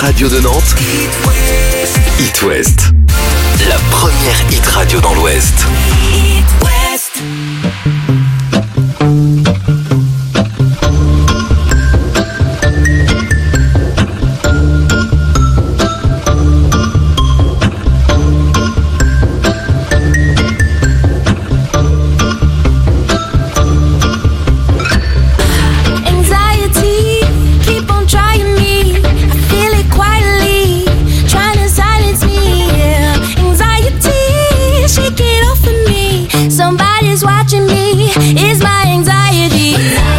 radio de Nantes. It West. La première hit radio dans l'Ouest. It West. Somebody's watching me. Is my anxiety.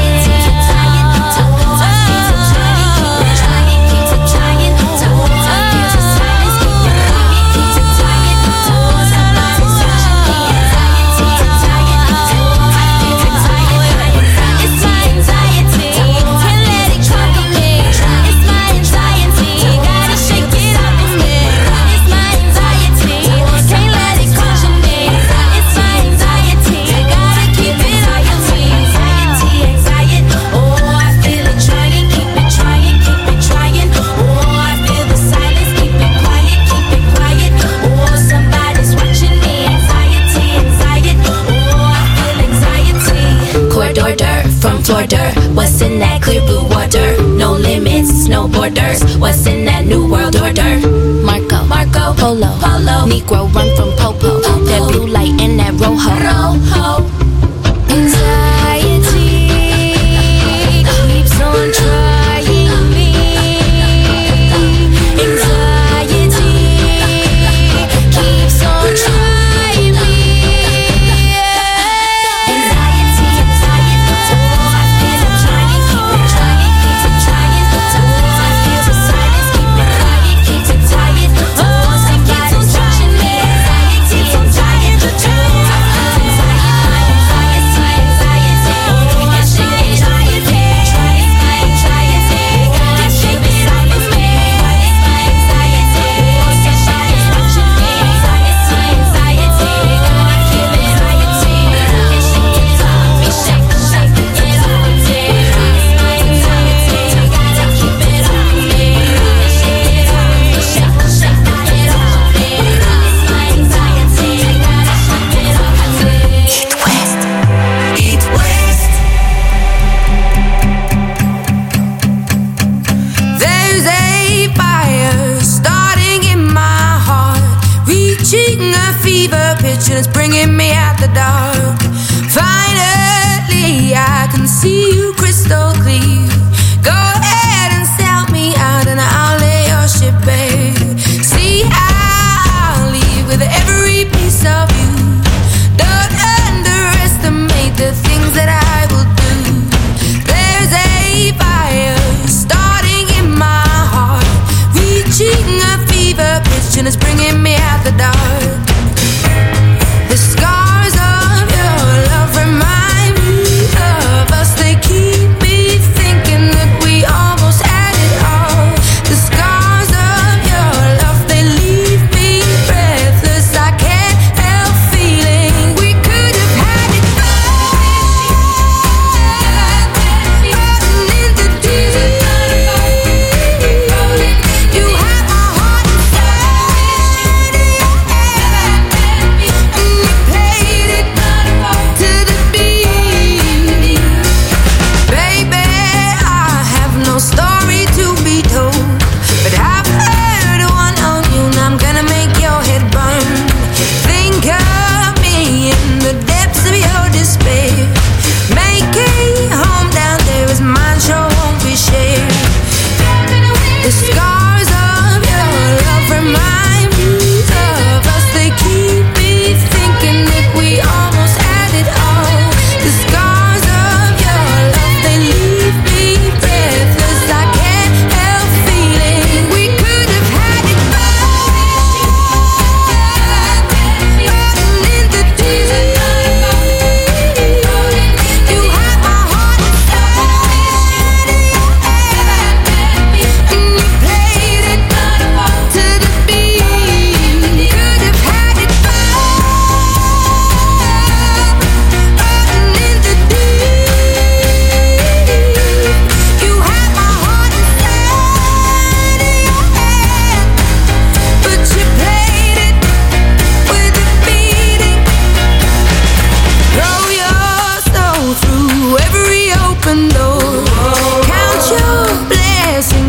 What's in that clear blue water? No limits, no borders. What's in that new world order? Marco, Polo, Negro run from Popo. That blue light and that rojo. Anxiety keeps on trying me. Anxiety keeps on trying me. It's bringing me out the dark. Finally, I can see you crystal clear. Go ahead and sell me out and I'll lay your ship bare. See, I'll leave with every piece of you. Don't underestimate the things that I will do. There's a fire starting in my heart, reaching a fever pitch and it's bringing me out the dark. The scars of your love remind me of us. They keep me thinking.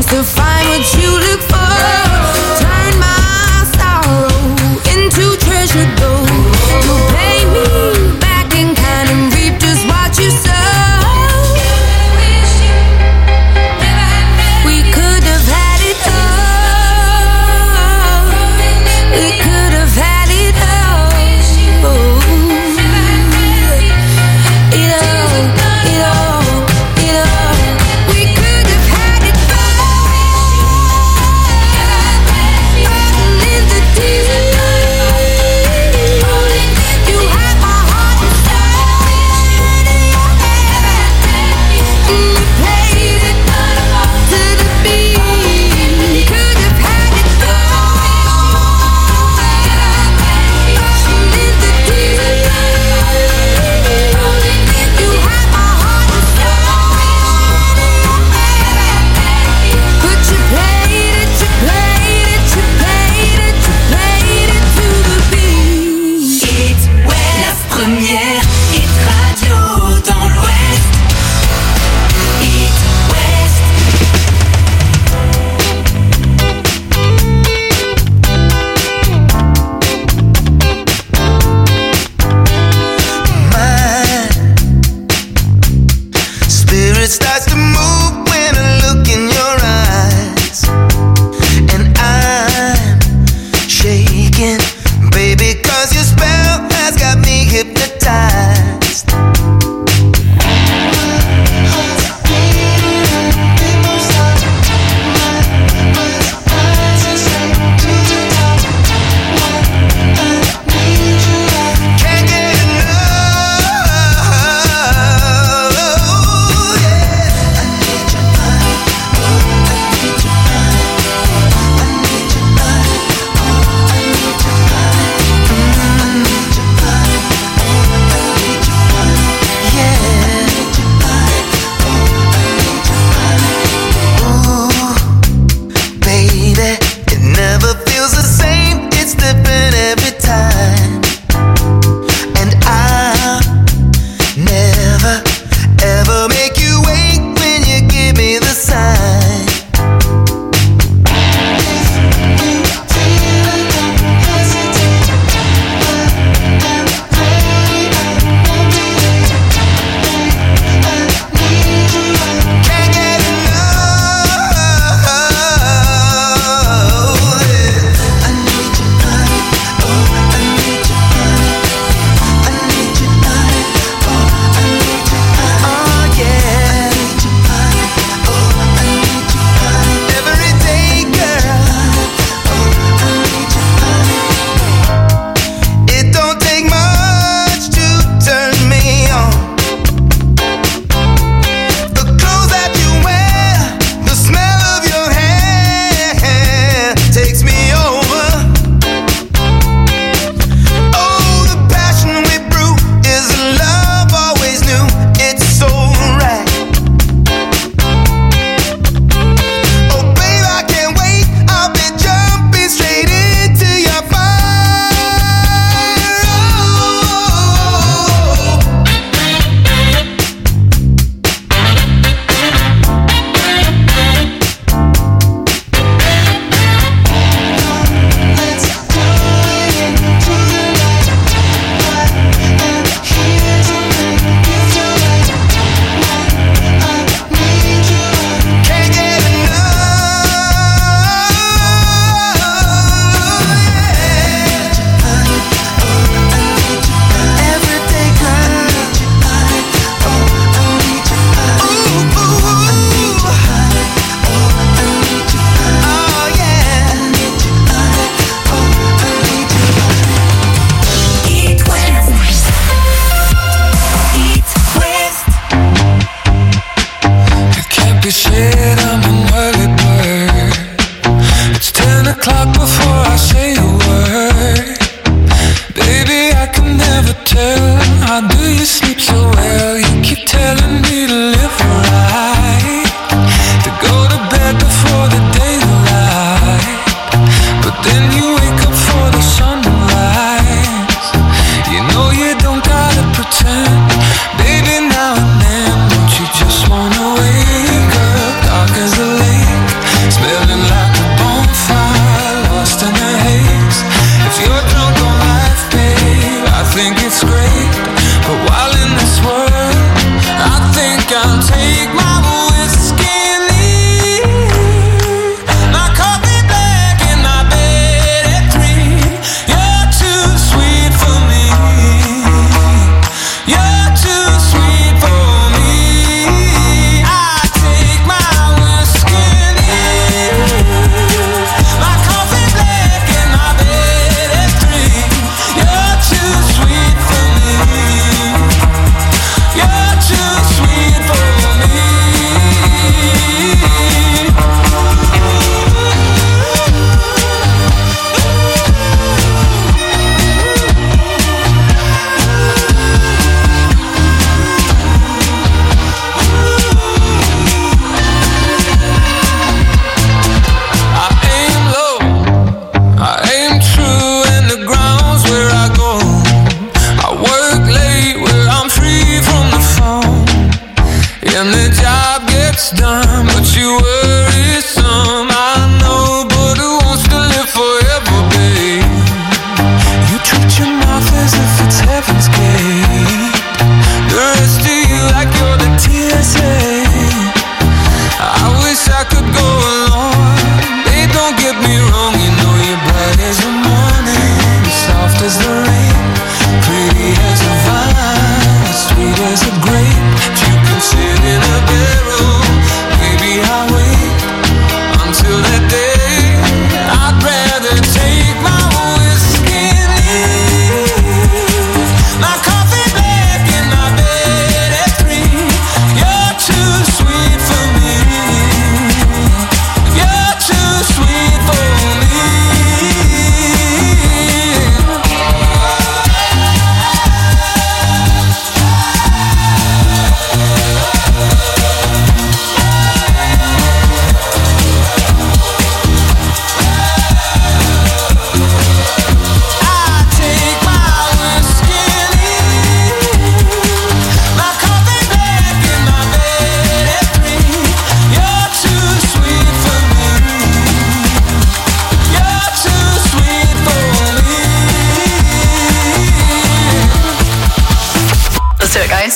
chance to find what you look for. Turn my sorrow into treasure gold. You'll pay me back in kind and reap just what you sow. We could have had it all. We could have had it all. It all, it all, it all. We could have had it all.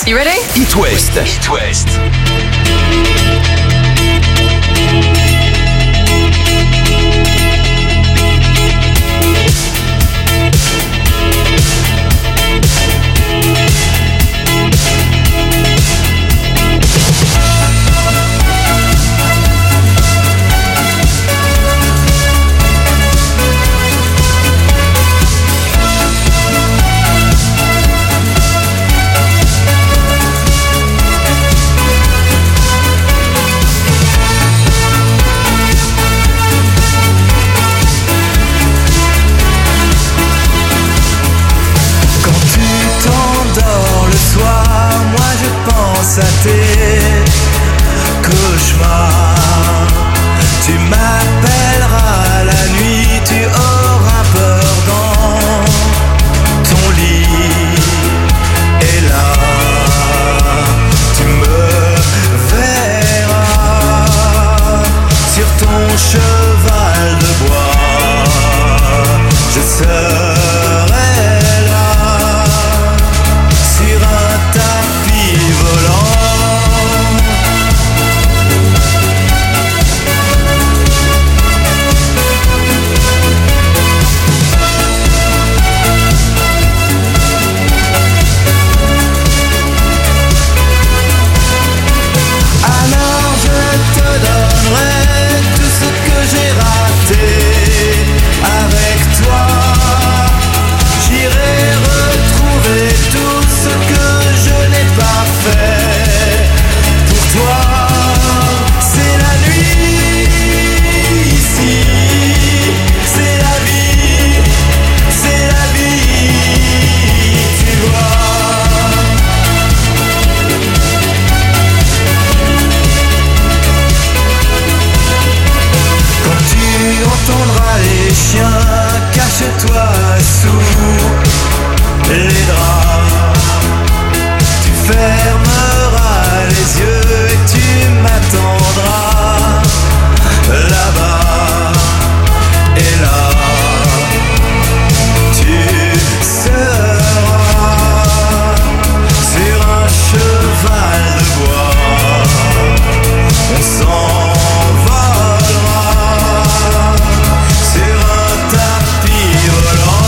You ready? It West. It West. À tes cauchemars, tu m'appelleras la nuit, tu auras peur dans ton lit, et là tu me verras sur ton cheval de bois, je serai là sur un tapis volant. Cache-toi sous les draps, tu fermeras les yeux et tu m'attendras là-bas, et là tu seras sur un cheval de bois, on s'envolera sur un tapis volant.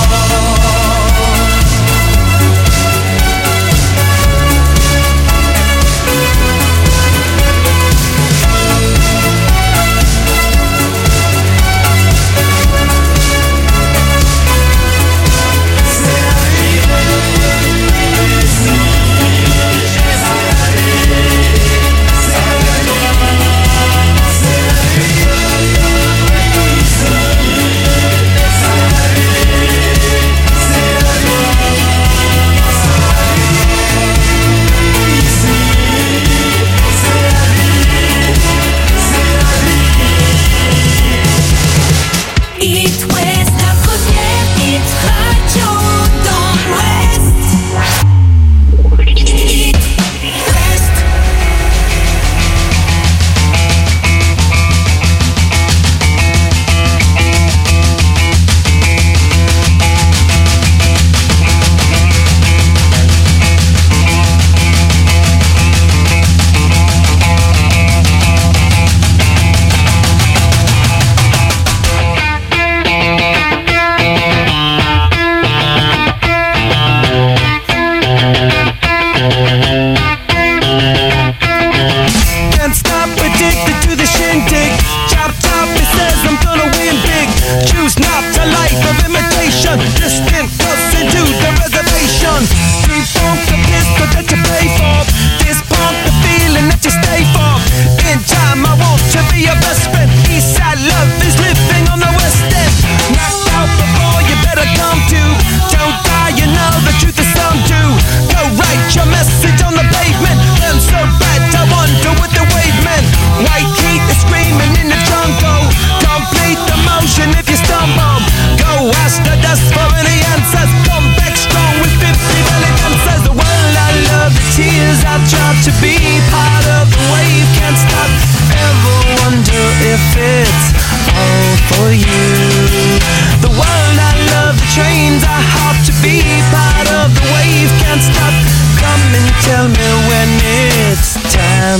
Tell me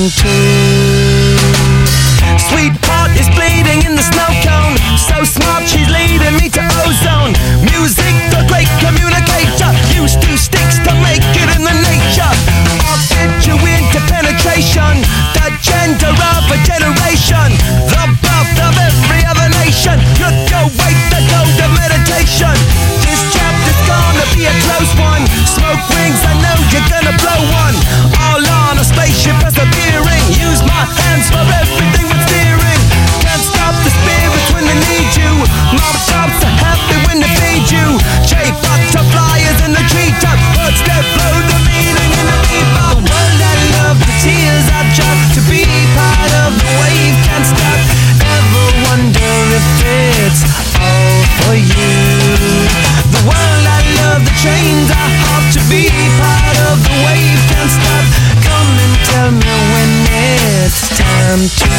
time too. Sweetheart is bleeding in the snow cone. So smart, she's leading me to ozone. Music, the great communicator. Used two sticks to make it in the nature. I'll fit you into penetration. The gender of a generation. The birth of every other nation. Look away, the code of meditation. This chapter's gonna be a close one. Smoke rings, I know you're gonna blow one. All on a spaceship persevering. Use my hands for everything but steering. Can't stop the spirits when they need you. Mob tops are happy when they feed you. J butterflies in the treetop. Words that flow the meaning in the bebop. The world I love, the tears I drop. To be part of the wave can't stop. Ever wonder if it's all for you? The world I love, the chains I hop. To be part of the wave can't stop. Come and tell me when it's time to.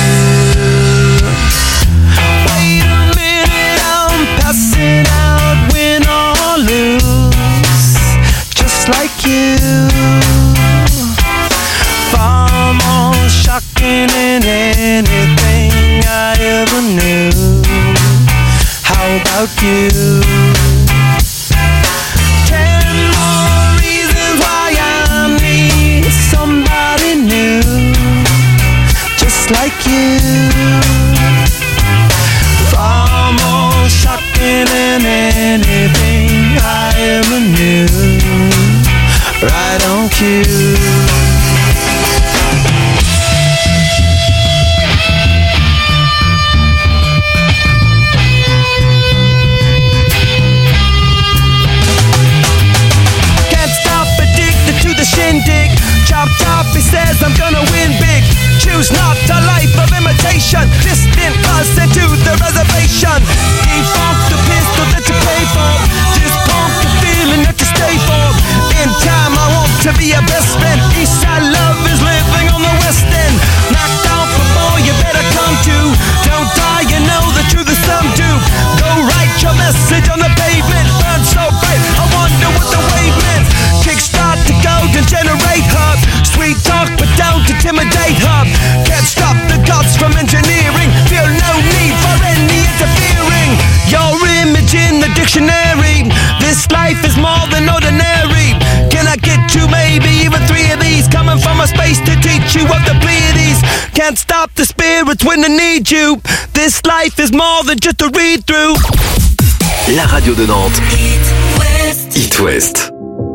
Wait a minute, I'm passing out, win or lose, just like you. Far more shocking than anything I ever knew. How about you? 10 more reasons why I need somebody new, just like you. Far more shocking than anything I ever knew. Right on cue. Shindig, chop chop, he says I'm gonna win big. Choose not a life of imitation. Distant us into the reservation. Defunct the pistol that you pay for. Dispunk the feeling that you stay for. In time I want to be your best friend. Eastside love is living on the west end. Knocked out before you better come to. Don't die, you know the truth is some do. Go write your message on the pavement. Burn so bright, I wonder what the wave meant. Kickstart the golden generate hub. Sweet talk but don't intimidate hub. Can't stop the gods from engineering. Feel no need for any interfering. Your image in the dictionary. This life is more than ordinary. Can I get you maybe even 3 of these? Coming from a space to teach you of the Pleiades. Can't stop the spirits when they need you. This life is more than just a read through. La radio de Nantes. It West.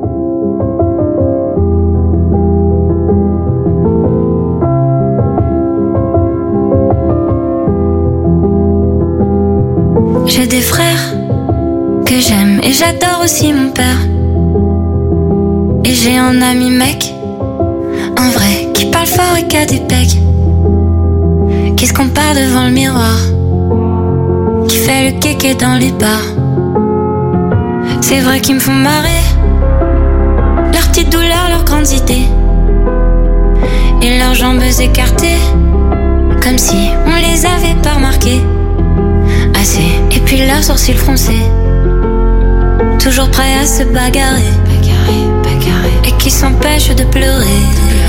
J'ai des frères que j'aime et j'adore aussi mon père. Et j'ai un ami mec, un vrai, qui parle fort et qui a des pecs, qui se compare devant le miroir, qui fait le kéké dans les bars. C'est vrai qu'ils me font marrer, leurs petites douleurs, leurs grandes idées, et leurs jambes écartées, comme si on les avait pas remarquées. Assez, et puis leurs sourcils froncés, toujours prêts à se bagarrer, et qui s'empêchent de pleurer,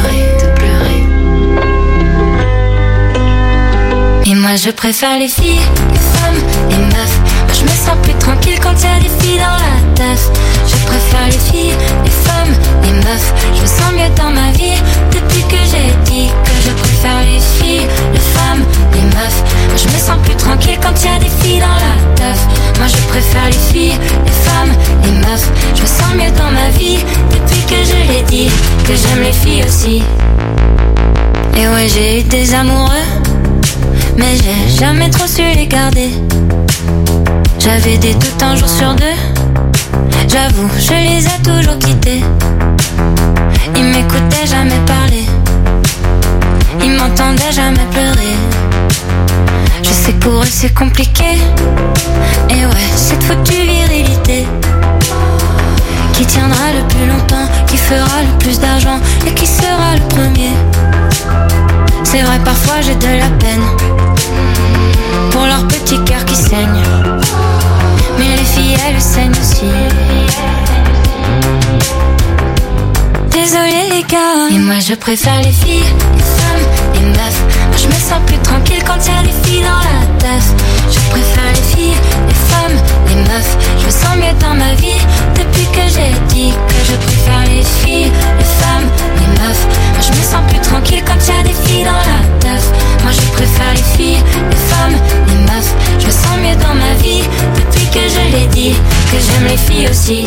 Et moi je préfère les filles, les femmes, les meufs. Moi je me sens plus tranquille quand y'a des filles dans la teuf. Je préfère les filles, les femmes, les meufs. Je me sens mieux dans ma vie depuis que j'ai dit que je préfère les filles, les femmes, les meufs. Moi je me sens plus tranquille quand y'a des filles dans la teuf. Moi je préfère les filles, les femmes, les meufs. Je me sens mieux dans ma vie depuis que je l'ai dit que j'aime les filles aussi. Et ouais, j'ai eu des amoureux, mais j'ai jamais trop su les garder. J'avais des doutes un jour sur deux, j'avoue, je les ai toujours quittés. Ils m'écoutaient jamais parler, ils m'entendaient jamais pleurer. Je sais que pour eux c'est compliqué, et ouais, cette foutue virilité qui tiendra le plus longtemps, qui fera le plus d'argent et qui sera le premier. C'est vrai, parfois j'ai de la peine pour leur petit cœur qui saigne, mais les filles elles saignent aussi. Désolé les gars. Et Et moi je préfère les filles, les femmes, les meufs. Moi je me sens plus tranquille quand y a des filles dans la teuf. Je préfère les filles, les femmes, les meufs. Je me sens mieux dans ma vie depuis que j'ai dit que je préfère les filles, les femmes, les meufs. Moi je me sens plus tranquille quand y a des filles dans la teuf. Moi je préfère les filles, les femmes, les meufs. Je me sens mieux dans ma vie depuis que je l'ai dit que j'aime les filles aussi.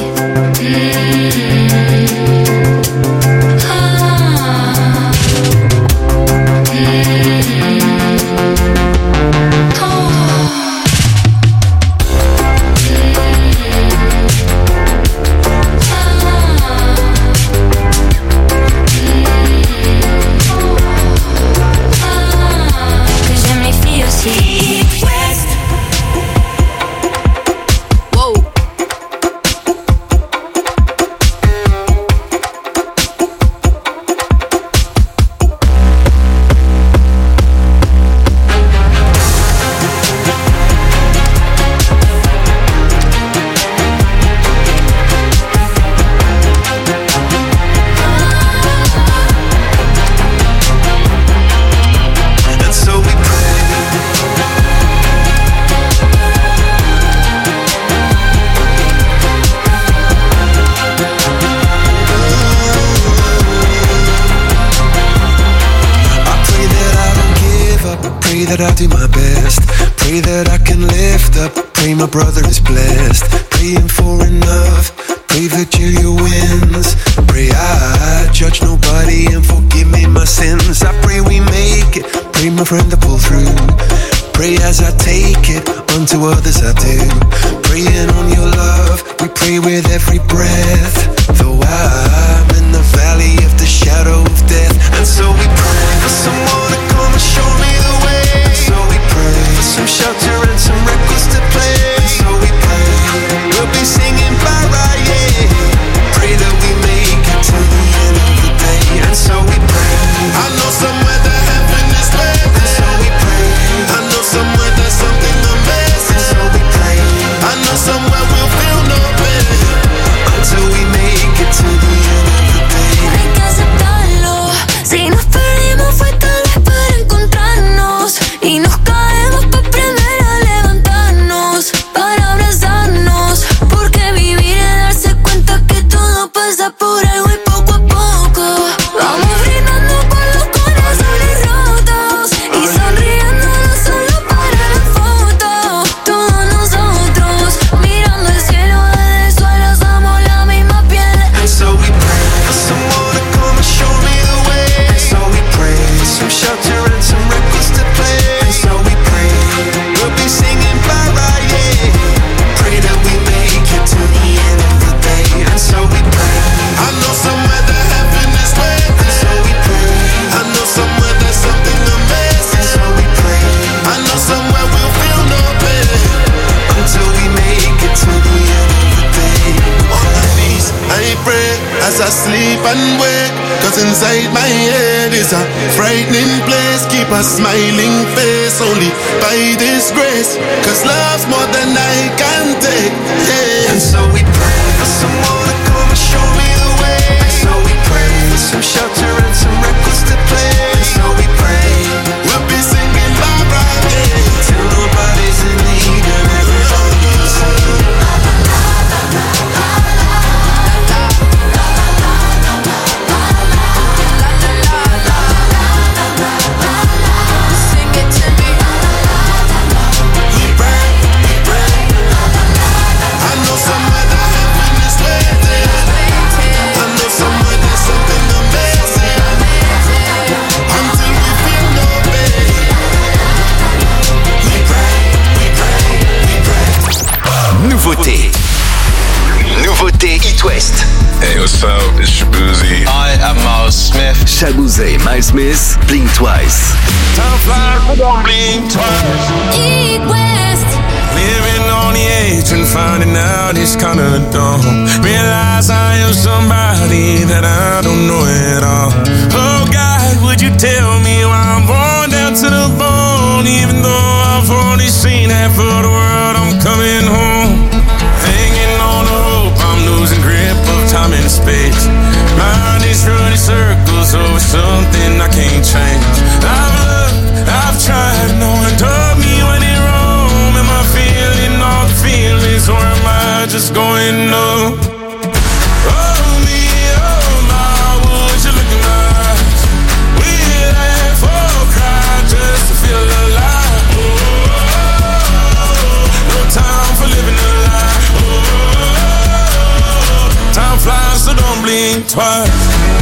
that I do my best. Pray that I can lift up. Pray my brother is blessed. Praying for enough. Pray Virgilia wins. Pray I judge nobody and forgive me my sins. I pray we make it. Pray my friend to pull through. Pray as I take it, unto others I do. Praying on your love, we pray with every breath. Though I'm in the valley of the shadow of death. And so we pray for someone to come and show me the way. And so we pray for some shelter and some records to play. And so we pray, we'll be singing bye-bye, yeah. Pray that we make it to the end of the day. And so we pray, I know somewhere that heaven is waiting. And so we pray, I know somewhere there's something amazing. And so we pray, I know somewhere we'll feel no pain until we make it to the end of the day. Hay que aceptarlo. Si nos perdimos fue tal vez para encontrarnos. Y nos caemos para aprender a levantarnos, para abrazarnos. Porque vivir es darse cuenta que todo pasa por algo y poco a poco vamos brindando con los corazones rotos y sonriendo no solo para la foto. Todos nosotros mirando el cielo desde el suelo somos la misma piel. And so we pray for someone to come and show me the way. And so we pray for some shelter and some records to play. And so we pray, we'll be singing bye-bye, yeah. Pray that we make it to the end of the day. And so we pray, I know somewhere that heaven is waiting. And so we pray, I know somewhere there's something amazing. And so we pray, I know somewhere we'll feel no pain until we make it to the end of the day. On my knees, I pray as I sleep and wake. Cause inside my head is a frightening place. Keep a smiling face only by this grace. Cause love's more than I can take, yeah. And so we pray for someone to come and show me the way. And so we pray for some shelter and some records to play. And so we pray, we'll be singing bye-bye, yeah. Till nobody's in need and everybody can sing. Sing it to me. We pray, I know somewhere that heaven is waiting. I know somewhere there's something amazing until we feel no pain. We pray, we pray. Nouveauté. Nouveauté It West. Hey, what's up? It's Shabuzi. I am Miles Smith. Shabuzi, Miles Smith, Blink Twice. Time fly, blink twice. Eat West. Living on the edge and finding out it's kinda dumb. Realize I am somebody that I don't know at all. Oh God, would you tell me why I'm born down to the bone? Even though I've only seen half of the world, I'm coming home. Hanging on to hope, I'm losing grip of time and space. Mind is running circles just going up. Oh me, oh my, would you look in my eyes? We laugh or cry just to feel alive. No time for living a lie. Time flies, so don't blink twice.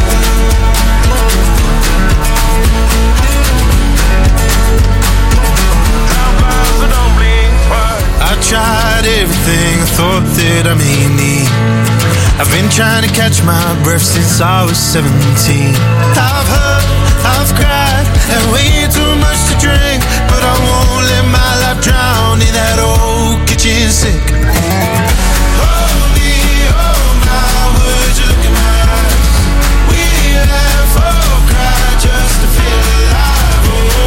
I tried everything I thought that I may need. I've been trying to catch my breath since I was 17. I've hurt, I've cried, and way too much to drink, but I won't let my life drown in that old kitchen sink. Hold me, oh my, would you look in my eyes? We laugh or cry just to feel alive.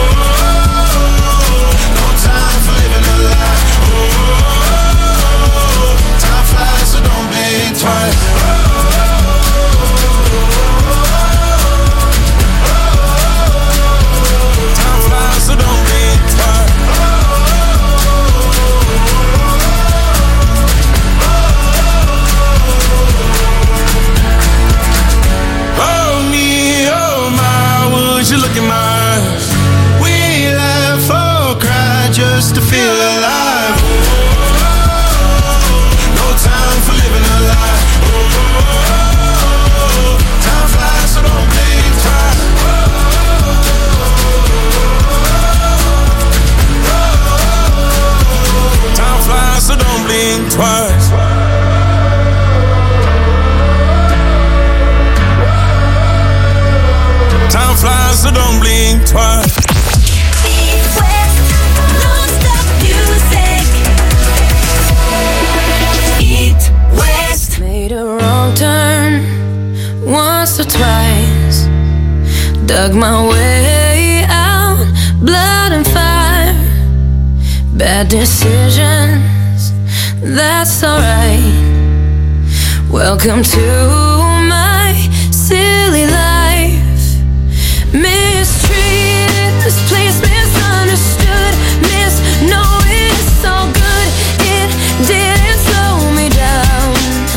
Oh, no time for living a lie. Time flies, so don't blink twice. Time flies, so don't blink twice. Oh me, oh my, would you look in my eyes? We laugh or cry just to feel alive. No time for living a lie. Time flies, so don't blink twice. Time flies, so don't blink twice. Time flies, so don't blink twice. Eat West, non-stop music. Eat West. Made a wrong turn once or twice. Dug my way out, blood and fire. Bad decisions, that's alright. Welcome to my silly life. Mistreated, misplaced, misunderstood, knowing it's all good. It didn't slow me down.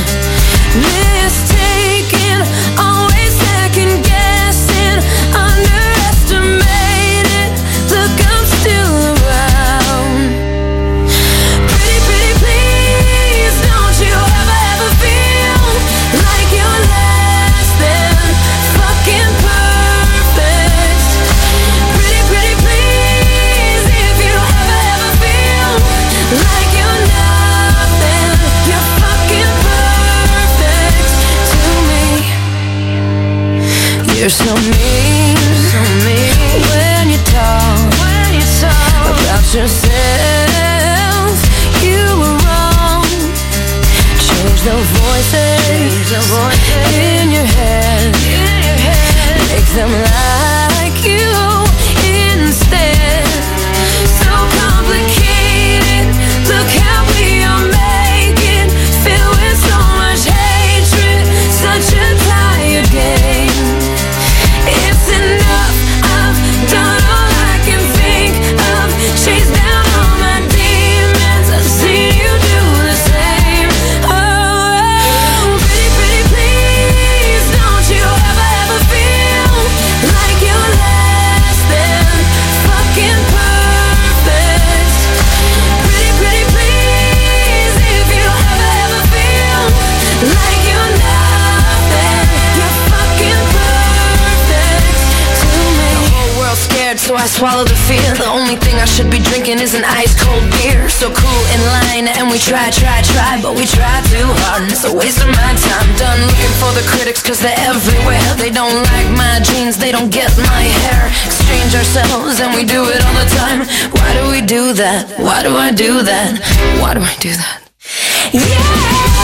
Mistaken, always second guessing, underestimated. Look, I'm still around. Pretty, pretty, please, don't you ever feel like you're less than fucking perfect. Pretty, pretty, please, if you ever feel like you're nothing, you're fucking perfect to me. You're so mean, when you talk about yourself. You were wrong. Change the voices in your head. Make them like you instead. So complicated. Look how we are making. Filled with so much hatred. Such a tired game. It's enough. I've done all I can think of. Chase down all my demons. I've seen you do the same. Oh, pretty, pretty, please, don't you ever feel like you're less than fucking perfect. Pretty, pretty, please, if you ever feel like you're nothing, you're fucking perfect to me. The whole world's scared, so I swallow the fear. The only thing I should be drinking is an ice cold beer. So cool in line, and we try, but we try too hard, and it's a waste of my time. Done looking for the critics, cause they're everywhere. They don't like my jeans, they don't get my hair. Exchange ourselves, and we do it all the time. Why do we do that? Why do I do that? Why do I do that? Yeah!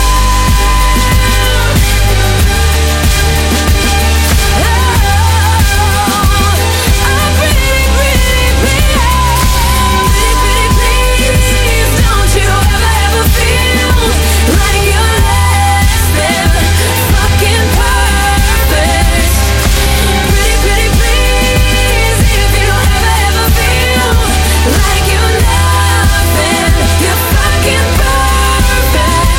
Like you're less than fucking perfect. Pretty, pretty, please, if you ever feel like you're nothing, you're fucking perfect.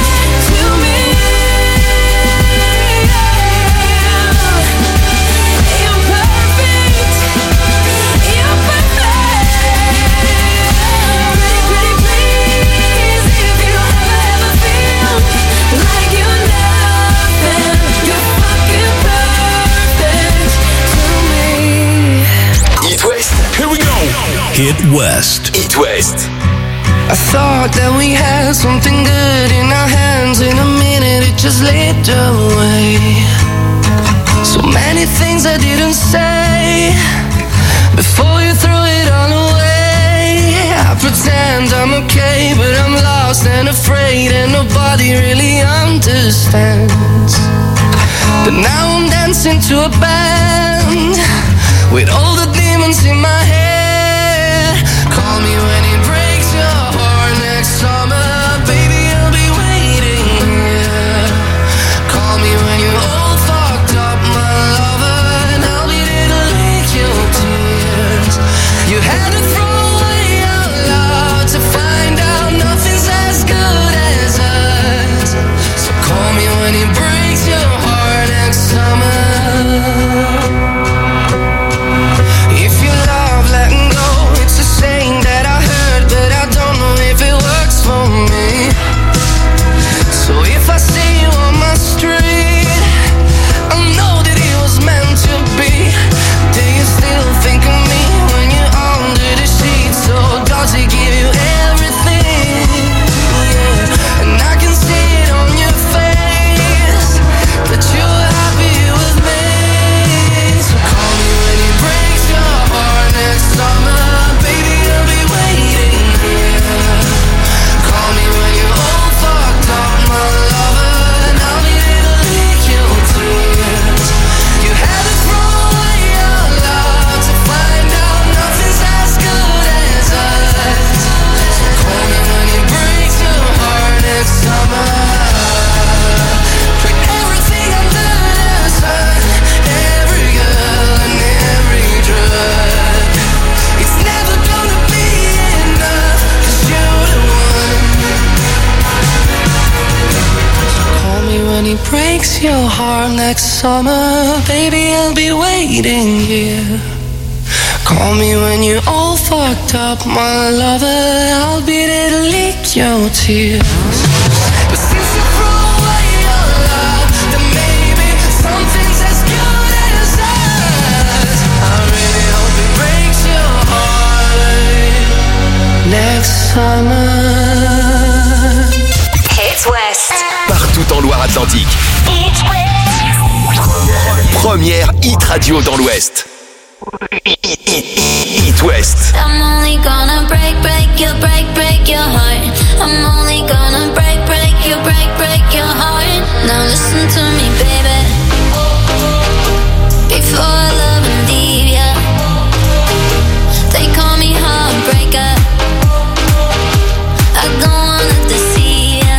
West. It West. I thought that we had something good in our hands. In a minute it just slipped away. So many things I didn't say before you threw it all away. I pretend I'm okay, but I'm lost and afraid, and nobody really understands. But now I'm dancing to a band with all the demons in my head. Call me when it breaks your heart next summer, baby, I'll be waiting here. Call me when you're all fucked up, my lover, and I'll be there to lick your tears. You had to throw away your love to find out nothing's as good as us. So call me when it breaks your heart next summer. If you love letting go, it's a saying that I heard, but I don't know if it works for me. So if I see you on my street, I know that it was meant to be. Do you still think of me when you're under the sheets? Or does it give you everything? Yeah. And I can see it on your face that you're happy with me. So call me when it breaks your heart next summer, baby, I'll be waiting here. Call me when you're all fucked up, my lover, and I'll be there to lick your tears. You had to throw away your love to find out nothing's as good as us. So call me when it breaks your heart next summer. Put everything under the sun, every girl and every drug. It's never gonna be enough, 'cause you're the one. Call me when he breaks your heart next summer, baby, I'll be waiting here. Call me when you're all fucked up, my lover, I'll be there to lick your tears. But since you threw away your love, then maybe something's as good as us. I really hope it breaks your heart next summer. Hits West. Partout en Loire-Atlantique. Hits West. Première hit radio dans l'Ouest. Hit West. I'm only gonna break your heart. I'm only gonna break your heart. Now listen to me, baby. Before I love and leave ya, they call me heartbreaker. I don't wanna deceive ya.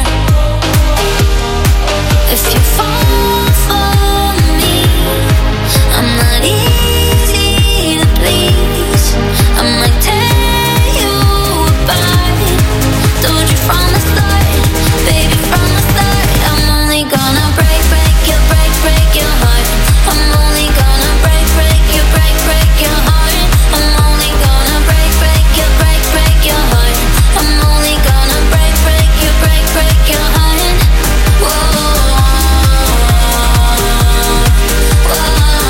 If you fall for me, I'm not easy to please. I might tear you apart. Told you from the start, baby, from the start. I'm only gonna break your heart. I'm only gonna break your heart. I'm only gonna break your heart. I'm only gonna break your heart. Whoa, whoa.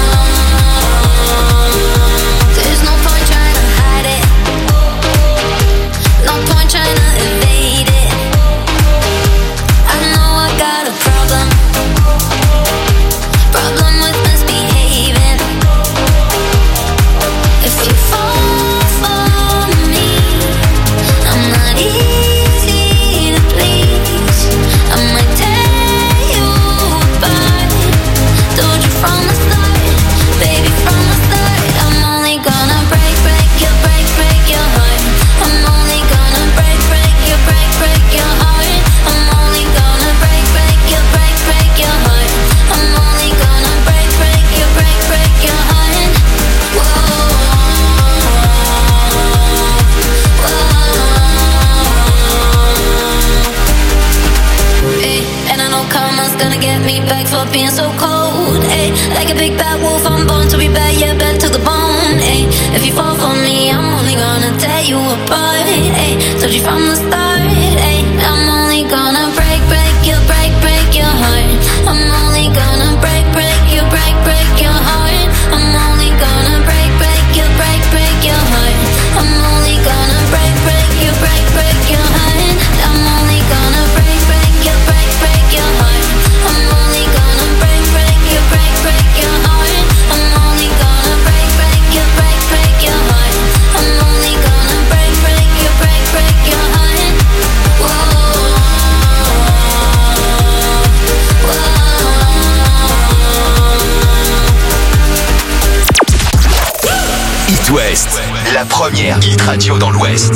There's no point trying to hide it. No point trying to evade it. I know I got a problem with misbehaving. If you fall for me, I'm not easy to please. I might tear you apart. Told you from the start, baby, from the start. I'm only gonna break your heart. I'm only gonna break your heart. I'm only gonna break your heart. I'm only gonna break your heart. Whoa, whoa. Hey, and I know karma's gonna get me back for being so cold. Hey, like a big bad wolf, I'm born to be bad, yeah, bad to the bone. Hey, if you fall for me, I'm only gonna tear you apart. Hey, told you from the start. Hey, I'm only gonna break your heart. I'm only gonna break your heart. I'm only gonna break your heart. I'm only gonna la première hit radio dans l'Ouest.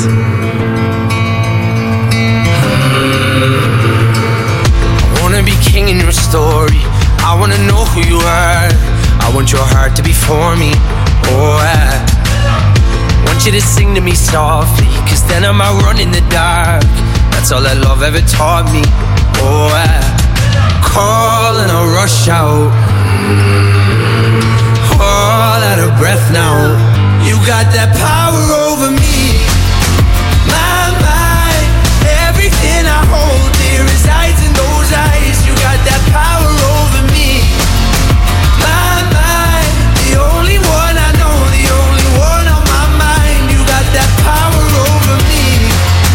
I wanna be king in your story. I wanna know who you are. I want your heart to be for me. Oh, I want you to sing to me softly, 'cause then I might run in the dark. That's all that love ever taught me. Oh, I call and I rush out, all out of breath now. You got that power over me. My mind, everything I hold dear resides in those eyes. You got that power over me. My mind, the only one I know, the only one on my mind. You got that power over me.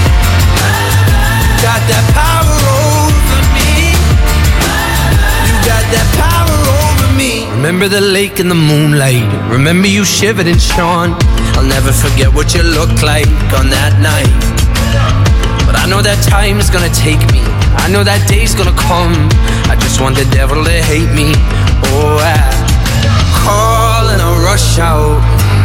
Got that power over me. You got that power over me. Remember the lake in the moonlight. Remember you shivered and shone. I'll never forget what you looked like on that night. But I know that time is gonna take me. I know that day's gonna come. I just want the devil to hate me. Oh, I call and I rush out,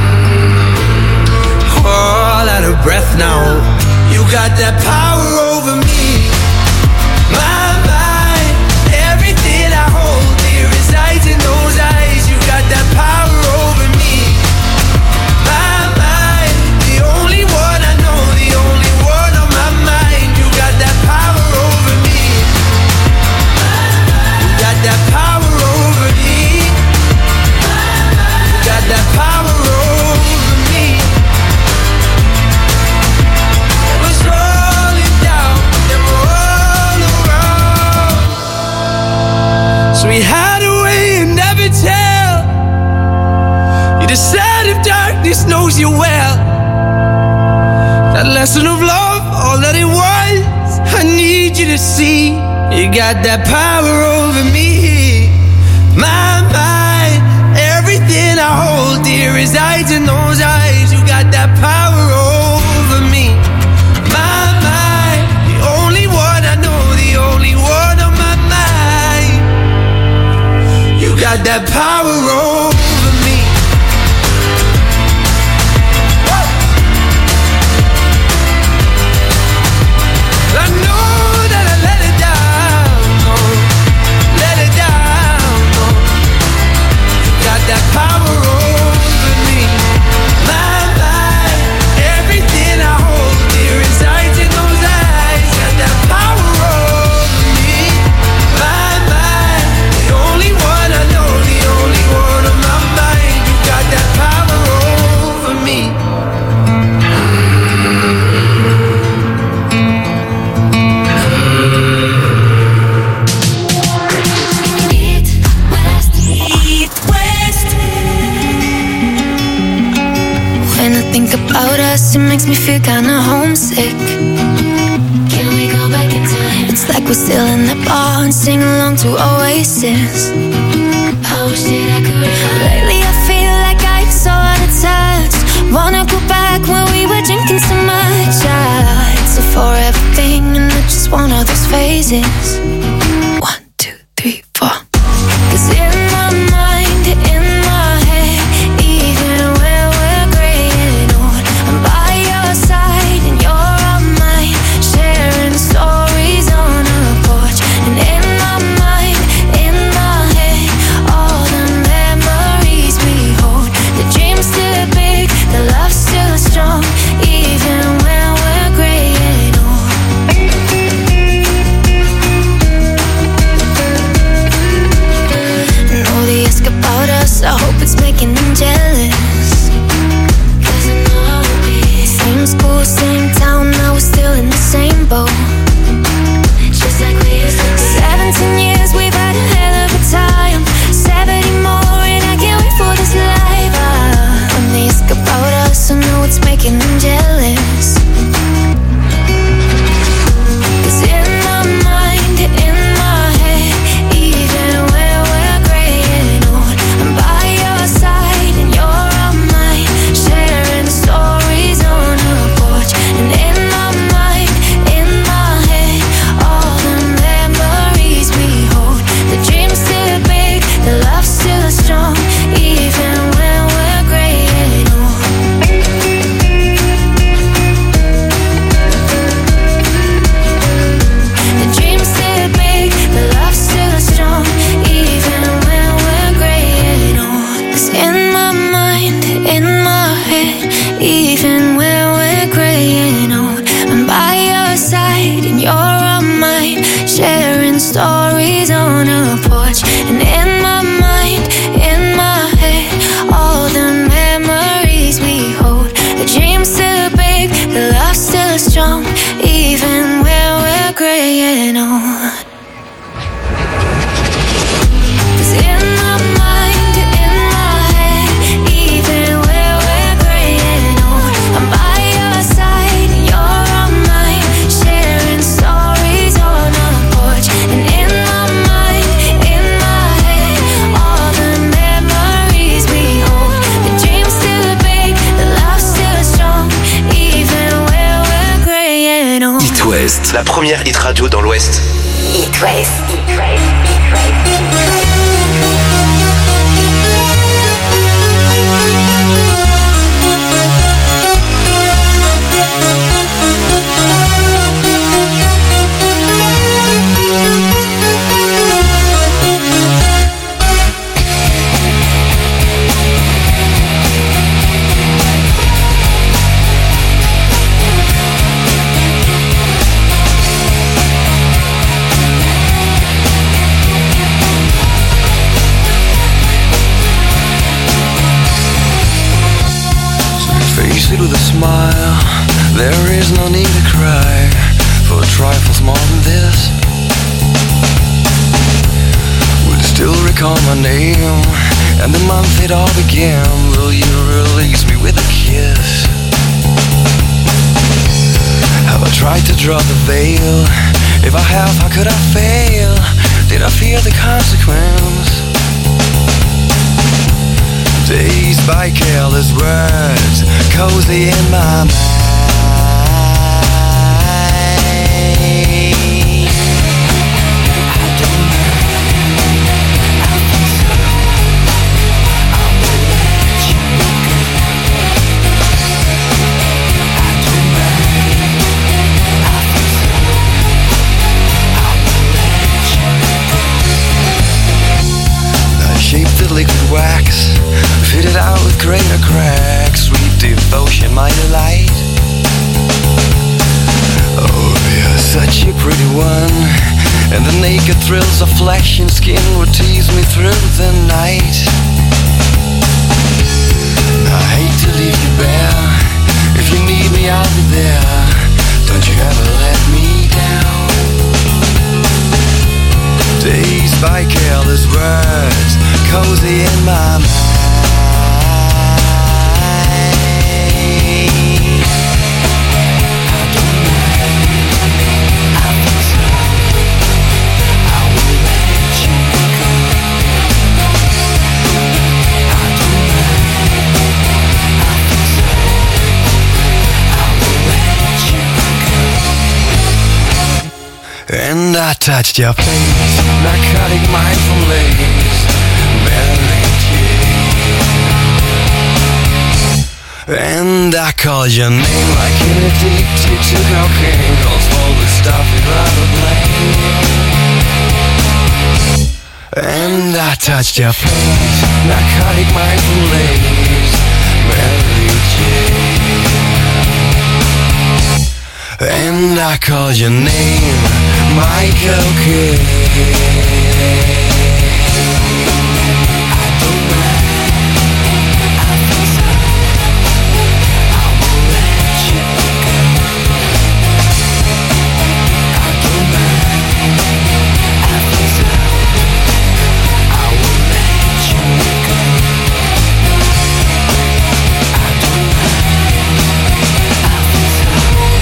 all out of breath now. You got that power over me. My mind, everything I hold dear resides in those eyes. You got that power over me. My mind, the only one I know, the only one on my mind. You got that power over me. You got that power over me. You got that power over me. It was rolling down, then all around. So we hide away and never tell. You decide if darkness knows you well. That lesson of love, all that it was, I need you to see. You got that power over me. My mind, everything I hold dear resides in those eyes. You got that power over me. My mind, the only one I know, the only one on my mind. You got that power over me. I know that I let it down, oh, let it down, oh. You got that power over me. My mind, everything I hold dear resides in those eyes. Got that power over me. My mind, the only one I know, the only one on my mind. You got that power over me. When I think about us, it makes me feel kinda homesick. Can we go back in time? It's like we're still in the bar and sing along to Oasis. I wish that I could. Lately I feel like I so out of touch. Wanna go back when we were drinking so much. It's a forever thing and I just want all those phases. 1, 2, 3, 4. 'Cause in my mind, in my head, even when we're graying old, I'm by your side and you're on mine, sharing stories on a porch. And in my mind, in my head, all the memories we hold. The dream's still big, the love's still strong, even when we're graying old. West, la première hit radio dans l'Ouest. It West. With a smile, there is no need to cry for trifles more than this. Will you still recall my name and the month it all began? Will you release me with a kiss? Have I tried to draw the veil? If I have, how could I fail? Did I fear the consequence? Dazed by careless words, cozy in my mind. I don't know, I think so. I will let you go. I don't know, I think so. I will let you go. I shaped the liquid wax, fitted out with greater cracks, sweet devotion, my delight. Oh, you're such a pretty one, and the naked thrills of flesh and skin would tease me through the night. I hate to leave you bare. If you need me, I'll be there. Don't you ever let me down. Dazed by careless words, cozy in my mind. And I touched your face, narcotic mindful lace, Mary Jane. And I called your name like an addicted to cocaine, calls all the stuff you'd rather blame. And I touched your face, narcotic mindful lace, Mary Jane. And I called your name, Michael Kidd. I don't know, I think so. I will let you go. I don't know, I think so. I will let you go. I don't know, I think so.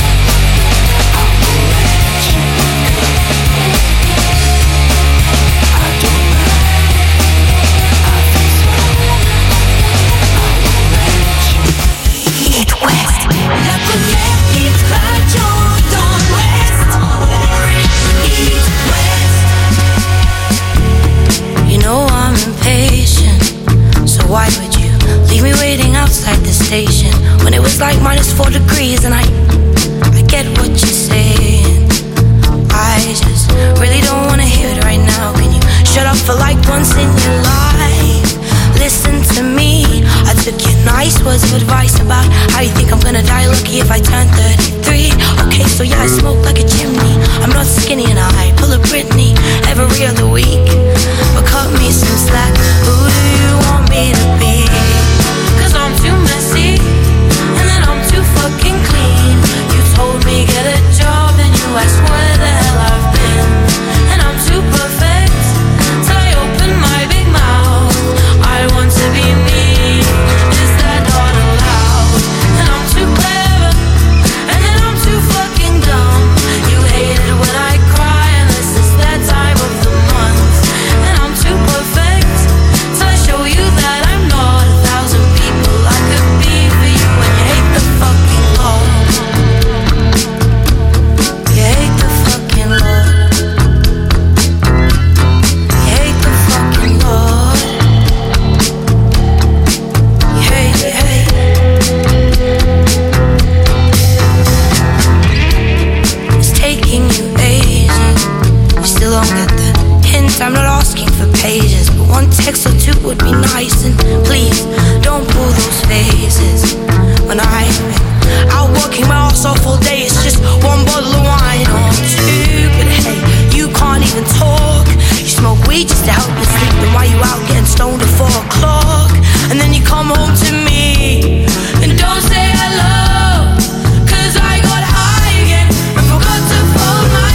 Why would you leave me waiting outside the station when it was like -4 degrees? And I get what you're saying. I just really don't wanna hear it right now. Can you shut up for like once in your life? Listen to me. I took your nice words of advice about how you think I'm gonna die lucky if I turn 33. Okay, so yeah, I smoke like a chimney. I'm not skinny and I pull a Britney every other week. But cut me some slack. Who do you want me to be? 'Cause I'm too messy and then I'm too fucking clean. You told me get a job and you asked where the hell I've been. And I'm too perfect till I open my big mouth. I want to be me. Is that not allowed? And I'm too clever and then I'm too fucking dumb. You hate it when I cry and this is that time of the month. And I'm too perfect till I show you that I'm not. honest, I'm not asking for pages, but one text or two would be nice. And please, don't pull those phases. When I'm out working my ass off all day, it's just one bottle of wine or two. But hey, you can't even talk. You smoke weed just to help you sleep. Then why you out getting stoned at 4 o'clock? And then you come home to me and don't say hello, 'cause I got high again and forgot to fold my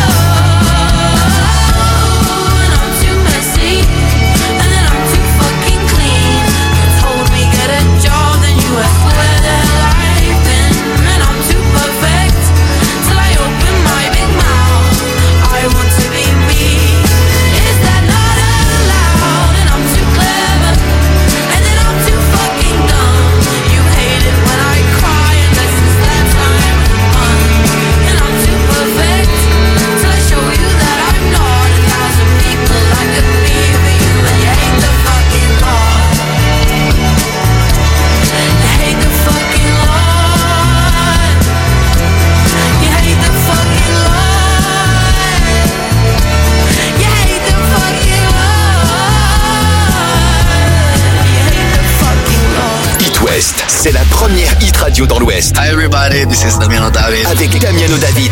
clothes. And I'm too messy, and then I'm too fucking clean. You told me get a job, then you asked where the hell I've been. And I'm too perfect till I open my big mouth. I want to be me. Is that not allowed? And I'm too clever, and then I'm too fucking dumb. You hate it when I cry, and this is that time on. And I'm too perfect till I show you that I'm not. 1,000 people I could be for you, and you hate the fucking Lord. You hate the fucking Lord. You hate the fucking Lord. You hate the fucking Lord. You hate the fucking Lord. It West, c'est la première hit radio dans l'Ouest. Hi everybody, this is Damiano David. Avec Damiano David.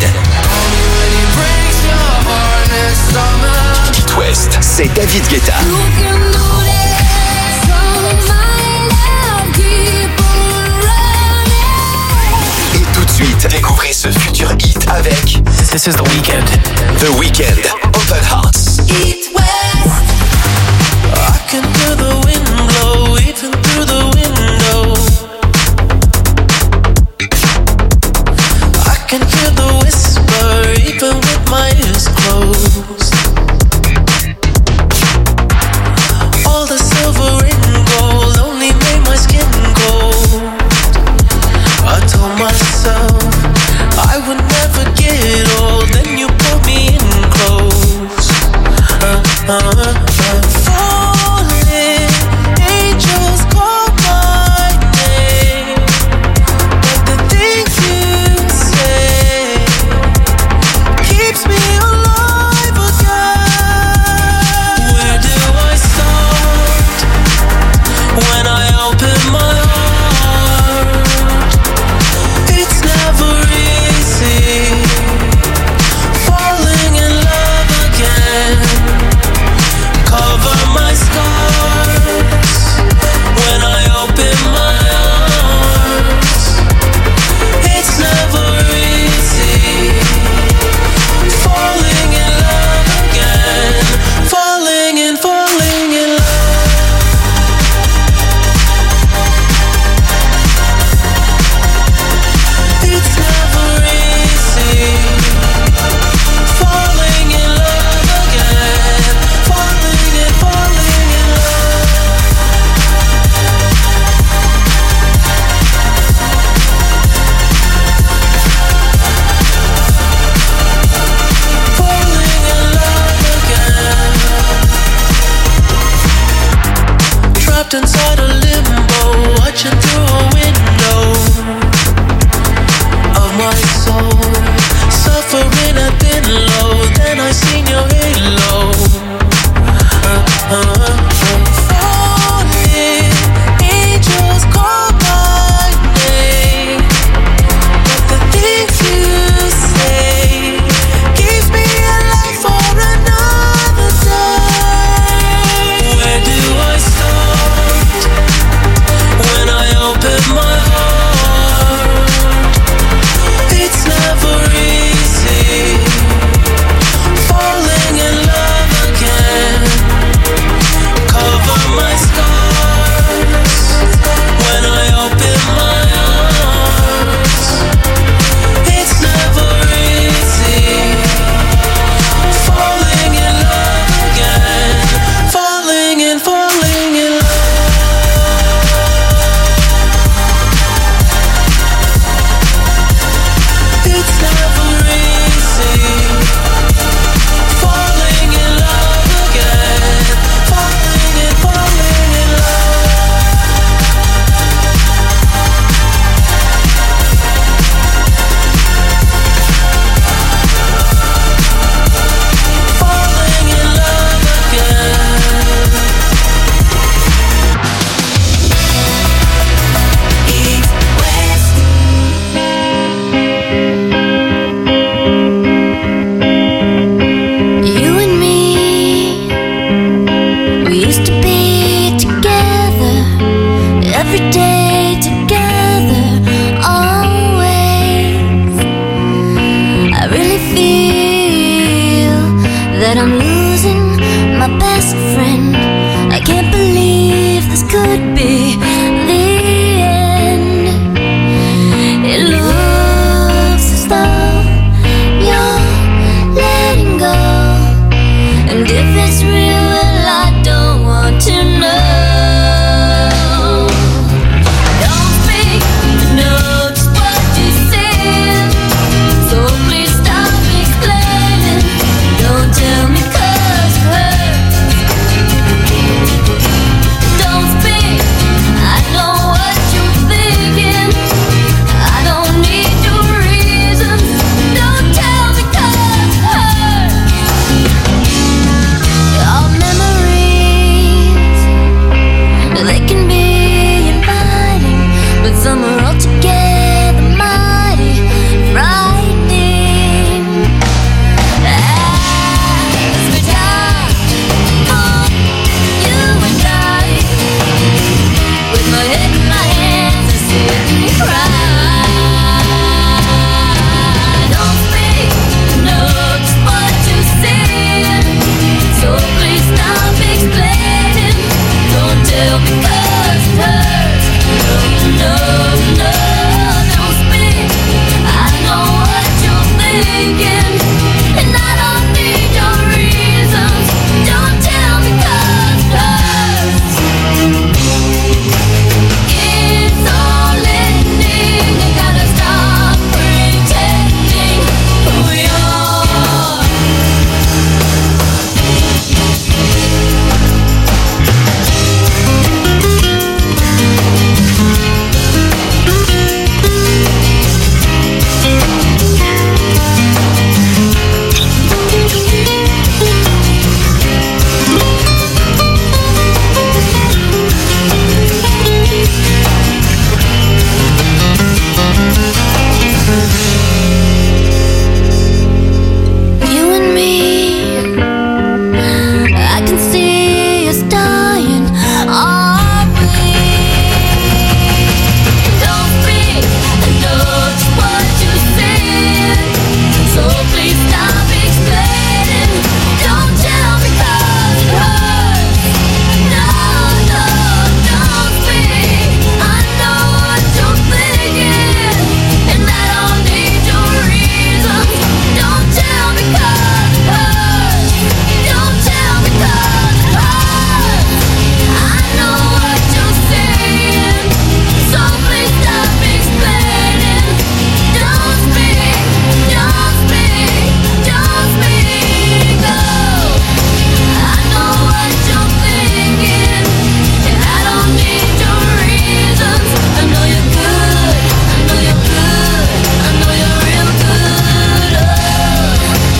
It West, c'est David Guetta. Et tout de suite, découvrez ce futur hit avec This is The Weeknd. The Weeknd, Open Hearts. It West. I can hear the wind blow even through the window. I can hear the whisper even with my eyes closed. All the silver and gold only made my skin cold. I told myself I would never get old. Then you pulled me in close. Falling angels call my name, but the things you say keeps me that I'm losing my best friend. I can't believe this could be the end. It looks as though you're letting go, and if it's real, well, I don't want to know. Don't speak, know just what you said, so please stop explaining. Don't tell me 'cause it hurts. Don't speak, I know what you're thinking. I don't need your reasons. Don't tell me 'cause it hurts. Your memories, they can be inviting, but some are altogether mighty frightening. As we die for you and I, with my head in my hands, I sit and cry. Don't speak, know just what you said, so please stop explaining. Don't tell me 'cause it hurts. No, no, no, don't speak. I know what you're thinking.